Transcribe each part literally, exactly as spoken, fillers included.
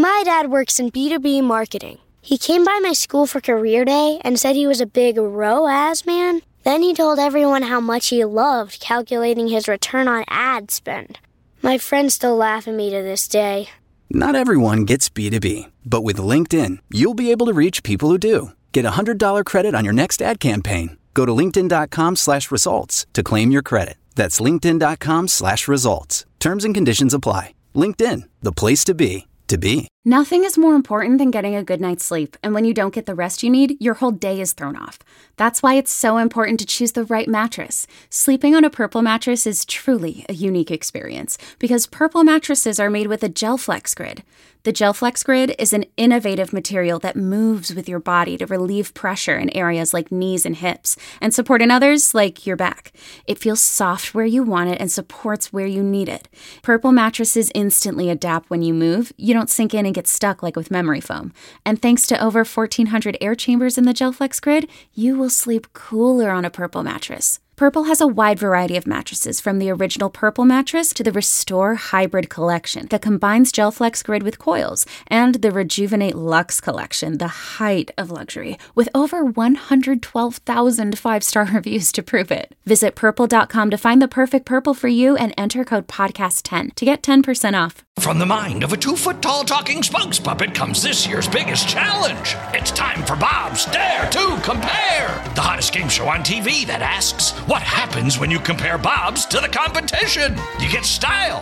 My dad works in B two B marketing. He came by my school for career day and said he was a big R O A S man. Then he told everyone how much he loved calculating his return on ad spend. My friends still laugh at me to this day. Not everyone gets B two B, but with LinkedIn, you'll be able to reach people who do. Get a one hundred dollars credit on your next ad campaign. Go to linkedin.com slash results to claim your credit. That's linkedin.com slash results. Terms and conditions apply. LinkedIn, the place to be, to be. Nothing is more important than getting a good night's sleep, and when you don't get the rest you need, your whole day is thrown off. That's why it's so important to choose the right mattress. Sleeping on a Purple mattress is truly a unique experience, because Purple mattresses are made with a GelFlex Grid. The GelFlex Grid is an innovative material that moves with your body to relieve pressure in areas like knees and hips, and support in others like your back. It feels soft where you want it and supports where you need it. Purple mattresses instantly adapt when you move. You don't sink in and get stuck like with memory foam. And thanks to over fourteen hundred air chambers in the GelFlex Grid, you will sleep cooler on a Purple mattress. Purple has a wide variety of mattresses, from the original Purple mattress to the Restore Hybrid collection that combines GelFlex Grid with coils, and the Rejuvenate Luxe collection, the height of luxury, with over one hundred twelve thousand five-star reviews to prove it. Visit purple dot com to find the perfect Purple for you and enter code podcast ten to get ten percent off. From the mind of a two-foot-tall talking spokes puppet comes this year's biggest challenge. It's time for Bob's Dare to Compare, the hottest game show on T V that asks, what happens when you compare Bob's to the competition? You get style.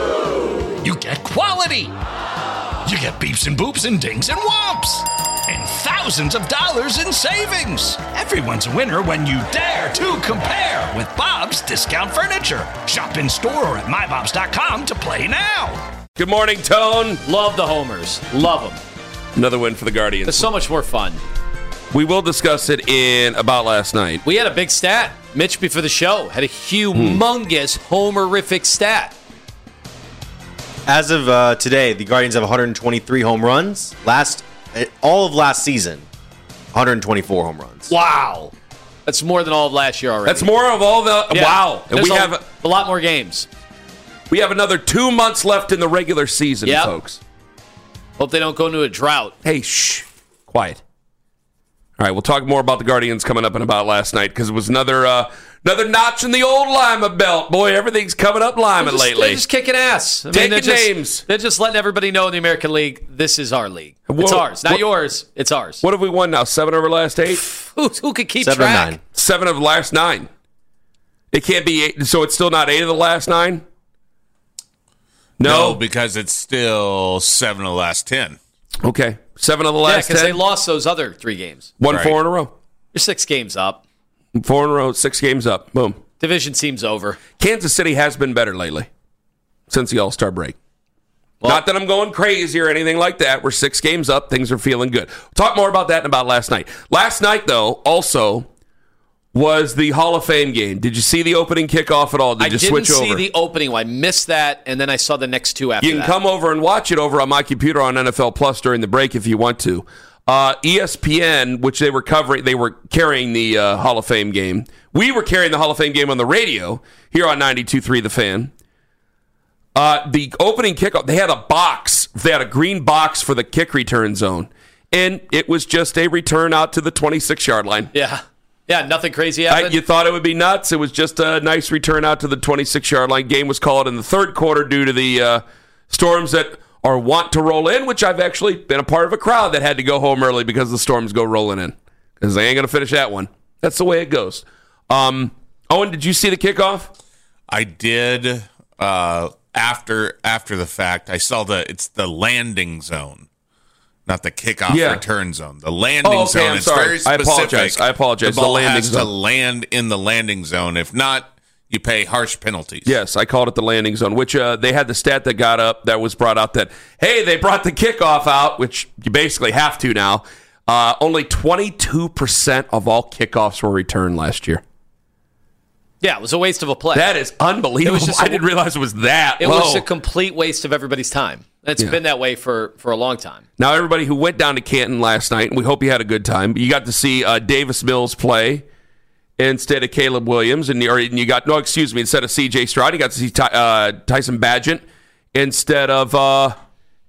You get quality. You get beeps and boops and dings and whomps. And thousands of dollars in savings. Everyone's a winner when you dare to compare with Bob's Discount Furniture. Shop in store or at my bobs dot com to play now. Good morning, Tone. Love the homers. Love them. Another win for the Guardians. It's so much more fun. We will discuss it in About Last Night. We had a big stat. Mitch, before the show, had a humongous hmm. homerific stat. As of uh, today, the Guardians have one hundred twenty-three home runs. Last, all of last season, one hundred twenty-four home runs. Wow. That's more than all of last year already. That's more of all the... Yeah. Wow. And we a, have a, a lot more games. We have another two months left in the regular season, yep. folks. Hope they don't go into a drought. Hey, shh. Quiet. All right, we'll talk more about the Guardians coming up in About Last Night, because it was another uh, another notch in the old Lima belt. Boy, everything's coming up Lima just, lately. They're just kicking ass. I Taking mean, they're names. Just, they're just letting everybody know in the American League, this is our league. Whoa, it's ours. Not what, yours. It's ours. What have we won now? Seven over last eight? who, who could keep Seven track? Of nine. Seven of the last nine. It can't be eight. So it's still not eight of the last nine? No, no because it's still seven of the last ten. Okay. Seven of the last ten. Yeah, because ten. they lost those other three games. Won right. four in a row. You're six games up. Four in a row, six games up. Boom. Division seems over. Kansas City has been better lately since the All-Star break. Well, not that I'm going crazy or anything like that. We're six games up. Things are feeling good. We'll talk more about that in About Last Night. Last night, though, also was the Hall of Fame game. Did you see the opening kickoff at all? Did I you didn't switch see over? the opening. I missed that, and then I saw the next two after that. You can that. come over and watch it over on my computer on N F L Plus during the break if you want to. Uh, E S P N, which they were covering, they were carrying the uh, Hall of Fame game. We were carrying the Hall of Fame game on the radio here on ninety-two point three The Fan. Uh, the opening kickoff, they had a box. They had a green box for the kick return zone. And it was just a return out to the twenty-six-yard line. Yeah. Yeah, nothing crazy happened. I, you thought it would be nuts. It was just a nice return out to the twenty-six-yard line. Game was called in the third quarter due to the uh, storms that are want to roll in, which I've actually been a part of a crowd that had to go home early because the storms go rolling in. Because they ain't going to finish that one. That's the way it goes. Um, Owen, did you see the kickoff? I did. Uh, after after the fact, I saw the it's the landing zone. Not the kickoff yeah. return zone. The landing oh, okay, zone. I'm it's sorry. very specific. I apologize. I apologize. The ball the landing has zone. to land in the landing zone. If not, you pay harsh penalties. Yes, I called it the landing zone, which uh, they had the stat that got up that was brought out that, hey, they brought the kickoff out, which you basically have to now. Uh, only twenty-two percent of all kickoffs were returned last year. Yeah, it was a waste of a play. That is unbelievable. I I didn't realize it was that It low. was a complete waste of everybody's time. It's yeah. been that way for, for a long time. Now, everybody who went down to Canton last night, and we hope you had a good time, you got to see uh, Davis Mills play instead of Caleb Williams, and, or, and you got, no, excuse me, instead of C J Stroud, you got to see Ty, uh, Tyson Bagent instead of uh,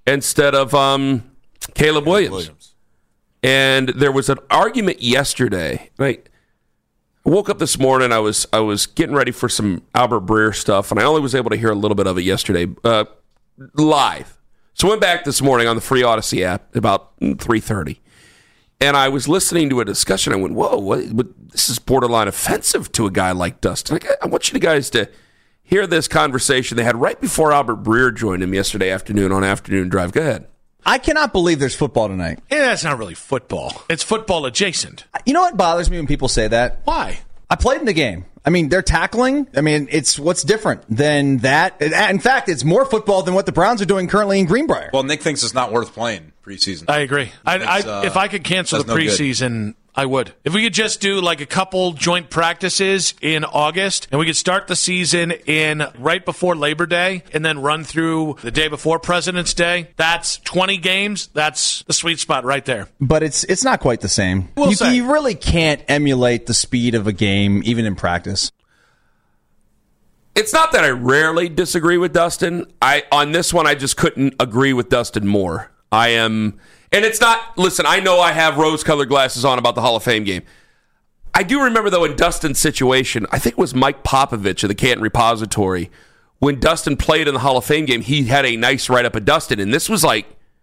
instead of um, Caleb Williams. Williams. And there was an argument yesterday. Right? I woke up this morning. I was I was getting ready for some Albert Breer stuff, and I only was able to hear a little bit of it yesterday uh, live. So I went back this morning on the free Odyssey app about three thirty, and I was listening to a discussion. I went, "Whoa, what, what, this is borderline offensive to a guy like Dustin." I, I want you guys to hear this conversation they had right before Albert Breer joined him yesterday afternoon on Afternoon Drive. Go ahead. I cannot believe there's football tonight. Yeah, it's not really football. It's football adjacent. You know what bothers me when people say that? Why? I played in the game. I mean, they're tackling. I mean, it's what's different than that. In fact, it's more football than what the Browns are doing currently in Greenbrier. Well, Nick thinks it's not worth playing preseason. I agree. I, I, uh, if I could cancel the preseason, no I would. If we could just do like a couple joint practices in August, and we could start the season in right before Labor Day, and then run through the day before President's Day, that's twenty games. That's the sweet spot right there. But it's it's not quite the same. We'll you, say. you really can't emulate the speed of a game, even in practice. It's not that I rarely disagree with Dustin. I on this one, I just couldn't agree with Dustin more. I am, and it's not, listen, I know I have rose-colored glasses on about the Hall of Fame game. I do remember, though, in Dustin's situation, I think it was Mike Popovich of the Canton Repository, when Dustin played in the Hall of Fame game, he had a nice write-up of Dustin, and this was like,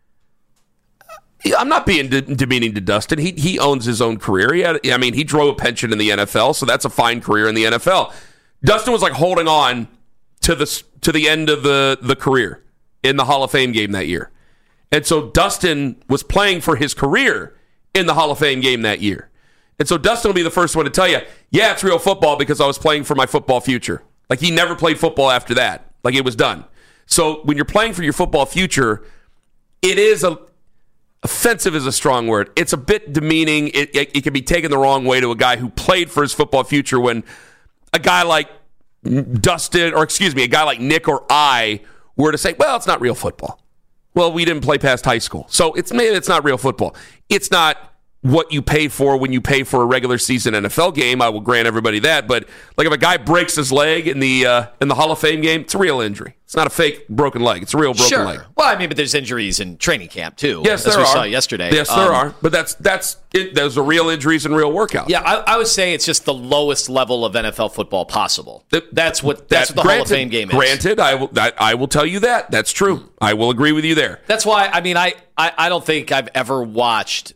I'm not being de- demeaning to Dustin. He he owns his own career. He had, I mean, he drove a pension in the N F L, so that's a fine career in the N F L. Dustin was like holding on to the, to the end of the, the career in the Hall of Fame game that year. And so Dustin was playing for his career in the Hall of Fame game that year. And so Dustin will be the first one to tell you, yeah, it's real football because I was playing for my football future. Like, he never played football after that. Like, it was done. So when you're playing for your football future, it is a offensive is a strong word. It's a bit demeaning. It, it, it can be taken the wrong way to a guy who played for his football future when a guy like Dustin, or excuse me, a guy like Nick or I were to say, well, it's not real football. Well, we didn't play past high school. So it's maybe it's not real football. It's not what you pay for when you pay for a regular season N F L game. I will grant everybody that. But like if a guy breaks his leg in the uh, in the Hall of Fame game, it's a real injury. It's not a fake broken leg. It's a real broken sure. leg. Well, I mean, but there's injuries in training camp too. Yes, as there we are. saw yesterday. Yes, there um, are. But that's that's it, those are real injuries and real workouts. Yeah, I, I would say it's just the lowest level of N F L football possible. That's what that's that, what the granted, Hall of Fame game is. Granted, I will I, I will tell you that. That's true. I will agree with you there. That's why I mean I, I, I don't think I've ever watched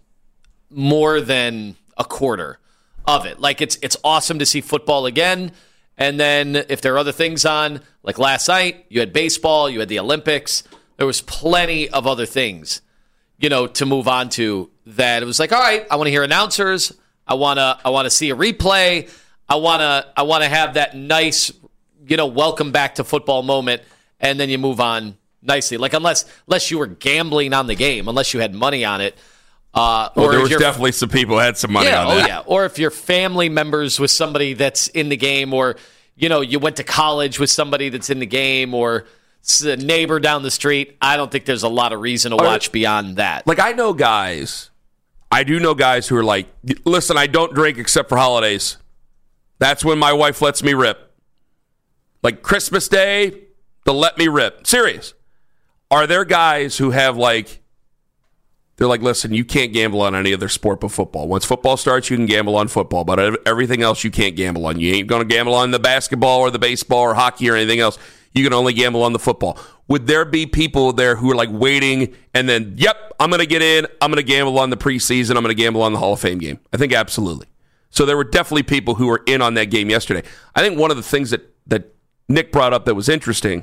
more than a quarter of it. Like it's it's awesome to see football again. And then if there are other things on, like last night, you had baseball, you had the Olympics. There was plenty of other things, you know, to move on to that. It was like, all right, I want to hear announcers. I want to I want to see a replay. I want to I want to have that nice, you know, welcome back to football moment. And then you move on nicely. Like unless unless you were gambling on the game, unless you had money on it. Uh, well, or there was definitely some people who had some money yeah, on that. Oh, yeah. Or if you're family members with somebody that's in the game, or, you know, you went to college with somebody that's in the game, or it's a neighbor down the street. I don't think there's a lot of reason to or, watch beyond that. Like, I know guys, I do know guys who are like, listen, I don't drink except for holidays. That's when my wife lets me rip. Like Christmas Day, they'll let me rip. Serious. Are there guys who have like, they're like, listen, you can't gamble on any other sport but football. Once football starts, you can gamble on football, but everything else you can't gamble on. You ain't going to gamble on the basketball or the baseball or hockey or anything else. You can only gamble on the football. Would there be people there who are like waiting and then, yep, I'm going to get in. I'm going to gamble on the preseason. I'm going to gamble on the Hall of Fame game. I think absolutely. So there were definitely people who were in on that game yesterday. I think one of the things that, that Nick brought up that was interesting,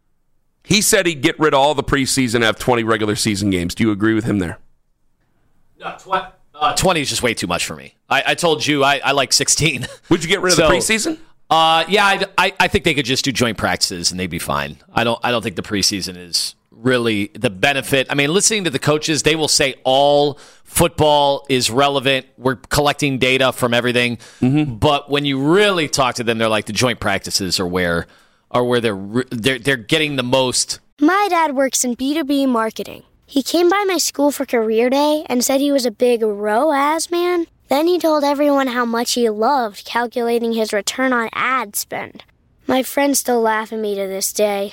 he said he'd get rid of all the preseason and have twenty regular season games. Do you agree with him there? No, tw- uh, twenty is just way too much for me. I, I told you I, I like sixteen. Would you get rid of so, the preseason? Uh, yeah, I'd, I I think they could just do joint practices and they'd be fine. I don't I don't think the preseason is really the benefit. I mean, listening to the coaches, they will say all football is relevant. We're collecting data from everything, mm-hmm. but when you really talk to them, they're like the joint practices are where are where they're they're they're getting the most. My dad works in B two B marketing. He came by my school for career day and said he was a big R O A S man. Then he told everyone how much he loved calculating his return on ad spend. My friends still laugh at me to this day.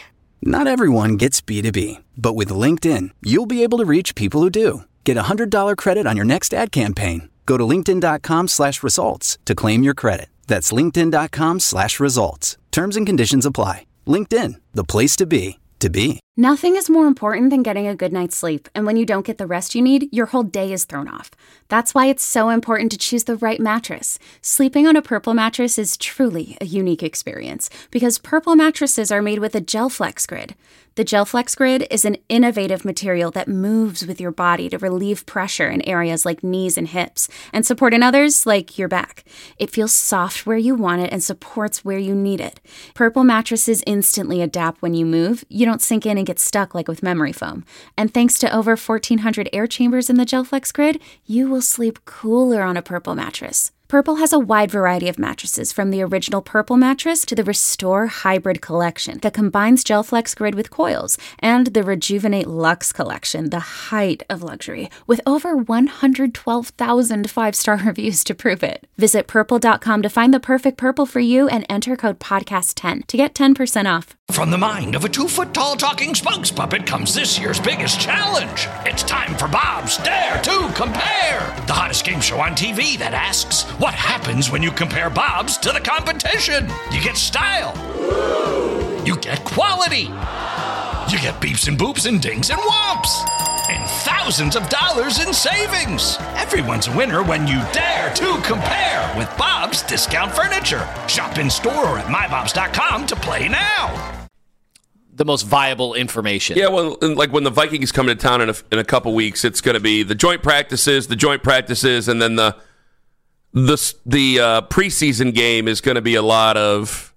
Not everyone gets B two B, but with LinkedIn, you'll be able to reach people who do. Get a one hundred dollars credit on your next ad campaign. Go to linkedin.com slash results to claim your credit. That's linkedin.com slash results. Terms and conditions apply. LinkedIn, the place to be, to be. Nothing is more important than getting a good night's sleep, and when you don't get the rest you need, your whole day is thrown off. That's why it's so important to choose the right mattress. Sleeping on a Purple mattress is truly a unique experience, because Purple mattresses are made with a GelFlex Grid. The GelFlex Grid is an innovative material that moves with your body to relieve pressure in areas like knees and hips, and support in others like your back. It feels soft where you want it and supports where you need it. Purple mattresses instantly adapt when you move. You don't sink in and get stuck like with memory foam. And thanks to over fourteen hundred air chambers in the GelFlex Grid, you will sleep cooler on a Purple mattress. Purple has a wide variety of mattresses, from the original Purple mattress to the Restore Hybrid collection that combines GelFlex Grid with coils, and the Rejuvenate Luxe collection, the height of luxury, with over one hundred twelve thousand five-star reviews to prove it. Visit purple dot com to find the perfect Purple for you and enter code podcast ten to get ten percent off. From the mind of a two-foot-tall talking spokes puppet comes this year's biggest challenge. It's time for Bob's Dare to Compare, the hottest game show on T V that asks, what happens when you compare Bob's to the competition? You get style. You get quality. You get beeps and boops and dings and whomps. And thousands of dollars in savings. Everyone's a winner when you dare to compare with Bob's Discount Furniture. Shop in store or at my bobs dot com to play now. The most viable information. Yeah, well, like when the Vikings come to town in a, in a couple weeks, it's going to be the joint practices, the joint practices, and then the the the uh, preseason game is going to be a lot of.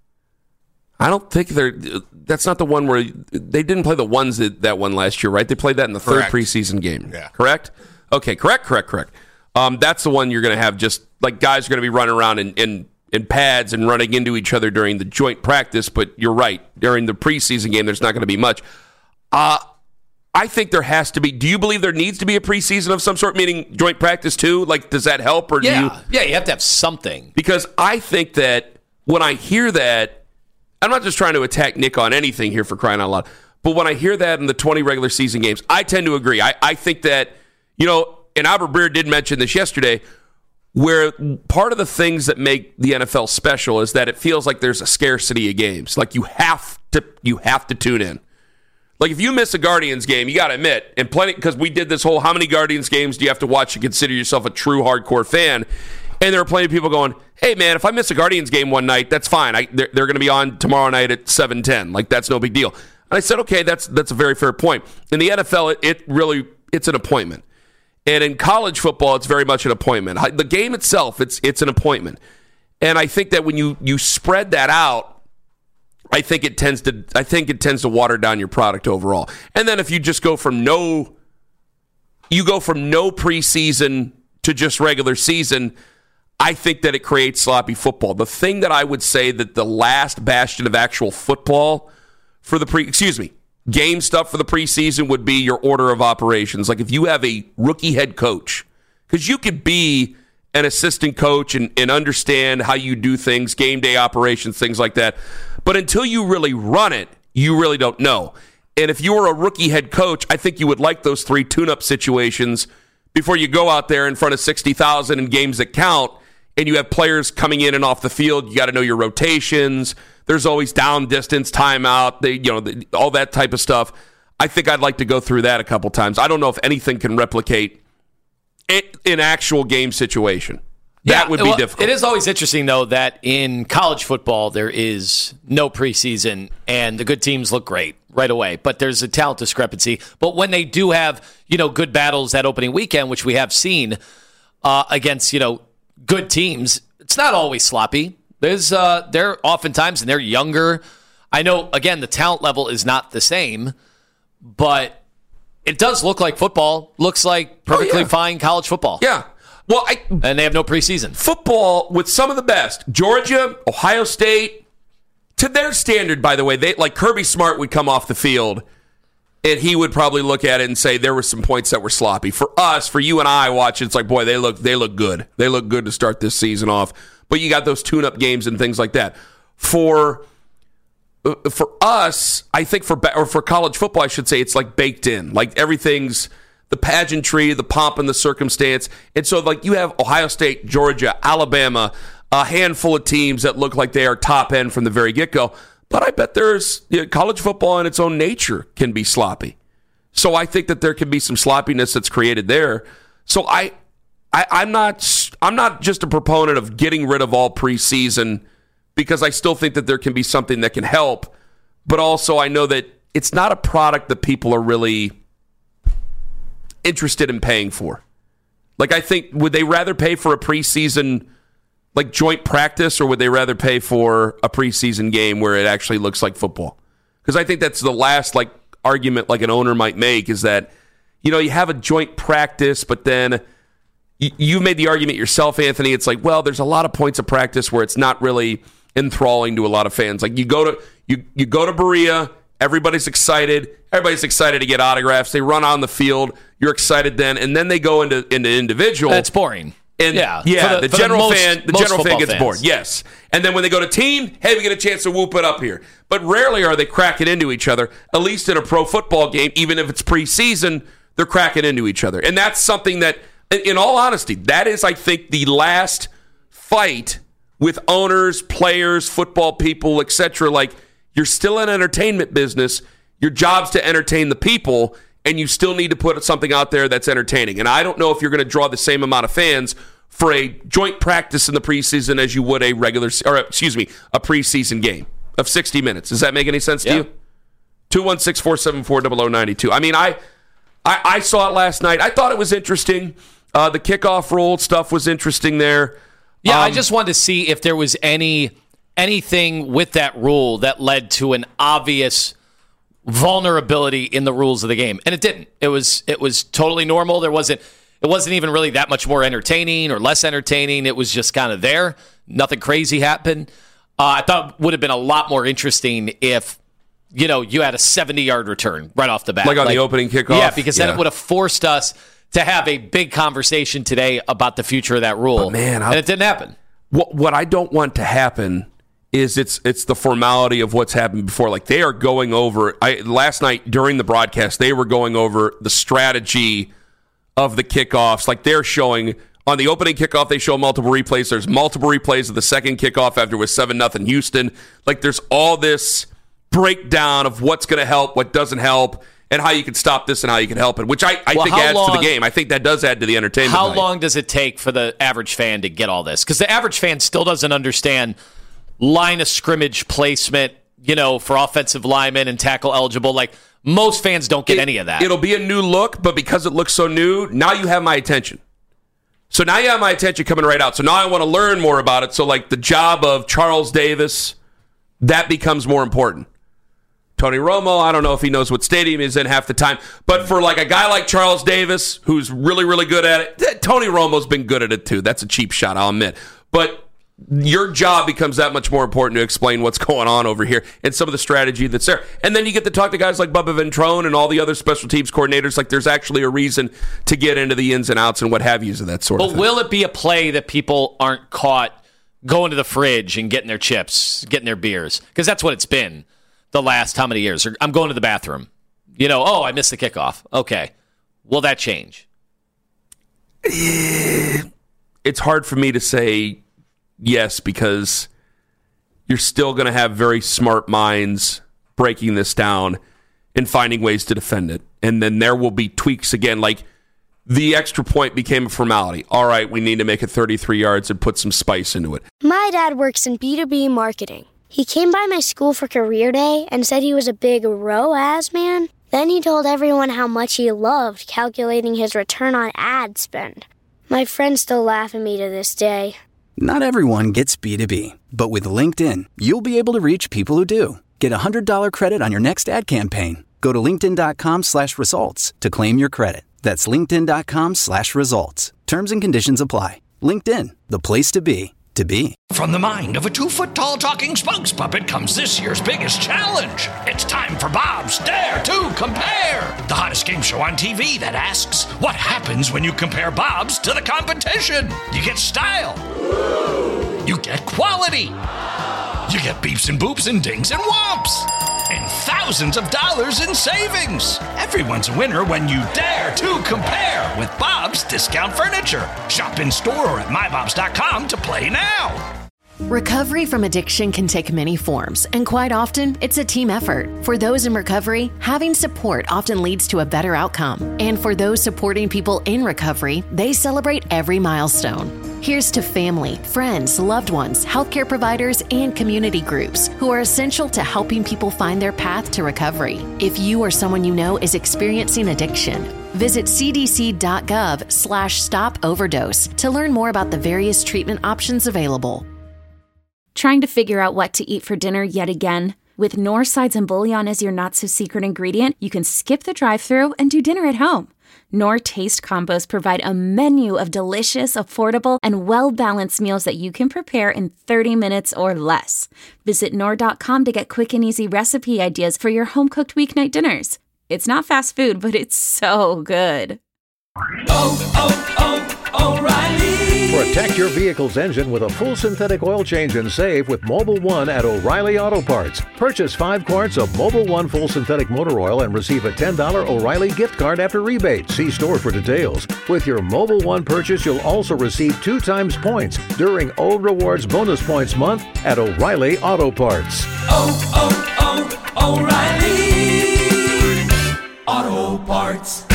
I don't think they're. That's not the one where they didn't play the ones that, that one last year, right? They played that in the Correct. third preseason game. Yeah. Correct? Okay, correct, correct, correct. Um, that's the one you're going to have just like guys are going to be running around in, in, in pads and running into each other during the joint practice, but you're right. During the preseason game, there's not going to be much. Uh, I think there has to be. Do you believe there needs to be a preseason of some sort, meaning joint practice too? Like, does that help? Or yeah. do you? Yeah, you have to have something. Because I think that when I hear that, I'm not just trying to attack Nick on anything here for crying out loud, but when I hear that in the twenty regular season games, I tend to agree. I, I think that, you know, and Albert Breer did mention this yesterday, where part of the things that make the N F L special is that it feels like there's a scarcity of games. Like you have to, you have to tune in. Like if you miss a Guardians game, you got to admit, and plenty, because we did this whole, how many Guardians games do you have to watch to consider yourself a true hardcore fan? And there are plenty of people going, hey, man, if I miss a Guardians game one night, that's fine. I, they're they're going to be on tomorrow night at seven ten. Like, that's no big deal. And I said, okay, that's that's a very fair point. In the N F L, it, it really, it's an appointment. And in college football, it's very much an appointment. The game itself, it's it's an appointment. And I think that when you you spread that out, I think it tends to I think it tends to water down your product overall. And then if you just go from no, you go from no preseason to just regular season, I think that it creates sloppy football. The thing that I would say that the last bastion of actual football for the pre, excuse me, game stuff for the preseason would be your order of operations. Like if you have a rookie head coach, because you could be an assistant coach and, and understand how you do things, game day operations, things like that. But until you really run it, you really don't know. And if you were a rookie head coach, I think you would like those three tune-up situations before you go out there in front of sixty thousand in games that count. And you have players coming in and off the field. You got to know your rotations. There's always down distance, timeout, they, you know, the, all that type of stuff. I think I'd like to go through that a couple times. I don't know if anything can replicate it, an actual game situation. That yeah, would be well, difficult. It is always interesting, though, that in college football, there is no preseason, and the good teams look great right away. But there's a talent discrepancy. But when they do have, you know, good battles that opening weekend, which we have seen uh, against, you know, good teams, it's not always sloppy. There's uh, they're oftentimes, and they're younger. I know, again, the talent level is not the same, but it does look like football. Looks like perfectly oh, yeah. fine college football. Yeah. Well, I, and they have no preseason. Football with some of the best. Georgia, Ohio State, to their standard, by the way, they like Kirby Smart would come off the field and he would probably look at it and say there were some points that were sloppy. For us, for you and I watch, it's like, boy, they look they look good. They look good to start this season off. But you got those tune-up games and things like that. For for us, I think for or for college football, I should say, it's like baked in. Like everything's the pageantry, the pomp and the circumstance. And so like you have Ohio State, Georgia, Alabama, a handful of teams that look like they are top end from the very get-go. But I bet there's you know, college football in its own nature can be sloppy. So I think that there can be some sloppiness that's created there. So I, I I'm not I'm not just a proponent of getting rid of all preseason, because I still think that there can be something that can help. But also I know that it's not a product that people are really interested in paying for. Like I think, would they rather pay for a preseason like joint practice, or would they rather pay for a preseason game where it actually looks like football? Because I think that's the last like argument like an owner might make, is that, you know, you have a joint practice, but then you, you made the argument yourself, Anthony. It's like, well, there's a lot of points of practice where it's not really enthralling to a lot of fans. Like you go to you you go to Berea, everybody's excited, everybody's excited to get autographs. They run on the field, you're excited then, and then they go into into individual. That's boring. And yeah, yeah, the, the general the most, fan, the general fan gets fans. bored. Yes, and then when they go to team, hey, we get a chance to whoop it up here. But rarely are they cracking into each other. At least in a pro football game, even if it's preseason, they're cracking into each other, and that's something that, in all honesty, that is, I think, the last fight with owners, players, football people, et cetera. Like, you're still in entertainment business. Your job's to entertain the people, and you still need to put something out there that's entertaining. And I don't know if you're going to draw the same amount of fans for a joint practice in the preseason as you would a regular, or excuse me, a preseason game of sixty minutes. Does that make any sense yeah. to you? two one six, four seven four, zero zero nine two. I mean, I, I I saw it last night. I thought it was interesting. Uh, the kickoff rule stuff was interesting there. Yeah, um, I just wanted to see if there was any anything with that rule that led to an obvious vulnerability in the rules of the game, and it didn't. It was it was totally normal. There wasn't it wasn't even really that much more entertaining or less entertaining. It was just kind of there. Nothing crazy happened. Uh, I thought it would have been a lot more interesting if, you know, you had a seventy-yard return right off the bat, like on like, the opening kickoff. Yeah, because then yeah. it would have forced us to have a big conversation today about the future of that rule. But man, and it didn't happen. What what I don't want to happen is it's it's the formality of what's happened before. Like they are going over. I last night during the broadcast, they were going over the strategy of the kickoffs. Like they're showing on the opening kickoff, they show multiple replays. There's multiple replays of the second kickoff after it was seven nothing Houston. Like there's all this breakdown of what's going to help, what doesn't help, and how you can stop this and how you can help it, which I, I well, think adds long, to the game. I think that does add to the entertainment. How value. long does it take for the average fan to get all this? Because the average fan still doesn't understand line of scrimmage placement, you know, for offensive linemen and tackle eligible. Like, most fans don't get it, any of that. It'll be a new look, but because it looks so new, now you have my attention. So now you have my attention coming right out. So now I want to learn more about it. So, like, the job of Charles Davis, that becomes more important. Tony Romo, I don't know if he knows what stadium he's in half the time. But for, like, a guy like Charles Davis, who's really, really good at it, Tony Romo's been good at it, too. That's a cheap shot, I'll admit. But your job becomes that much more important to explain what's going on over here and some of the strategy that's there. And then you get to talk to guys like Bubba Ventrone and all the other special teams coordinators. Like, there's actually a reason to get into the ins and outs and what have yous of that sort but of thing. But will it be a play that people aren't caught going to the fridge and getting their chips, getting their beers? Because that's what it's been the last how many years? I'm going to the bathroom. You know, oh, I missed the kickoff. Okay. Will that change? It's hard for me to say yes, because you're still going to have very smart minds breaking this down and finding ways to defend it. And then there will be tweaks again. Like, the extra point became a formality. All right, we need to make it thirty-three yards and put some spice into it. My dad works in B two B marketing. He came by my school for career day and said he was a big R O A S man. Then he told everyone how much he loved calculating his return on ad spend. My friends still laugh at me to this day. Not everyone gets B two B, but with LinkedIn, you'll be able to reach people who do. Get a one hundred dollars credit on your next ad campaign. Go to linkedin.com slash results to claim your credit. That's linkedin.com slash results. Terms and conditions apply. LinkedIn, the place to be, to be. From the mind of a two-foot-tall talking spokes puppet comes this year's biggest challenge. It's time for Bob's Dare to Compare, the hottest game show on T V that asks, what happens when you compare Bob's to the competition? You get style. You get quality. You get beeps and boops and dings and whomps. And thousands of dollars in savings. Everyone's a winner when you dare to compare with Bob's Discount Furniture. Shop in store or at my bobs dot com to play now. Recovery from addiction can take many forms, and quite often, it's a team effort. For those in recovery, having support often leads to a better outcome. And for those supporting people in recovery, they celebrate every milestone. Here's to family, friends, loved ones, healthcare providers, and community groups who are essential to helping people find their path to recovery. If you or someone you know is experiencing addiction, visit cdc.gov slash stop overdose to learn more about the various treatment options available. Trying to figure out what to eat for dinner yet again? With Knorr sides and bouillon as your not-so-secret ingredient, you can skip the drive-thru and do dinner at home. Knorr Taste Combos provide a menu of delicious, affordable, and well-balanced meals that you can prepare in thirty minutes or less. Visit Knorr dot com to get quick and easy recipe ideas for your home-cooked weeknight dinners. It's not fast food, but it's so good. Oh, oh, oh, O'Reilly! Protect your vehicle's engine with a full synthetic oil change and save with Mobil one at O'Reilly Auto Parts. Purchase five quarts of Mobil one full synthetic motor oil and receive a ten dollars O'Reilly gift card after rebate. See store for details. With your Mobil one purchase, you'll also receive two times points during O Rewards Bonus Points Month at O'Reilly Auto Parts. Oh, oh, oh, O'Reilly Auto Parts.